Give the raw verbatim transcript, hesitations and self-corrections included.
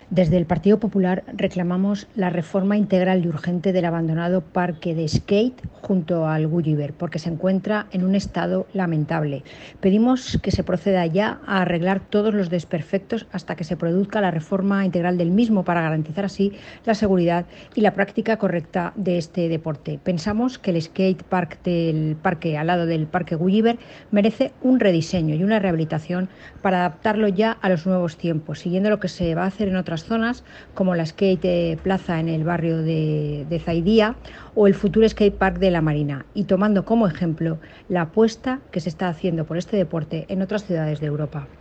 Desde el Partido Popular reclamamos la reforma integral y urgente del abandonado parque de skate junto al Gulliver, porque se encuentra en un estado lamentable. Pedimos que se proceda ya a arreglar todos los desperfectos hasta que se produzca la reforma integral del mismo para garantizar así la seguridad y la práctica correcta de este deporte. Pensamos que el skate park del parque al lado del parque Gulliver merece un rediseño y una rehabilitación para adaptarlo ya a los nuevos tiempos, siguiendo lo que se va a hacer en otras zonas como la Skate Plaza en el barrio de, de Zaidía o el futuro Skate Park de La Marina, y tomando como ejemplo la apuesta que se está haciendo por este deporte en otras ciudades de Europa.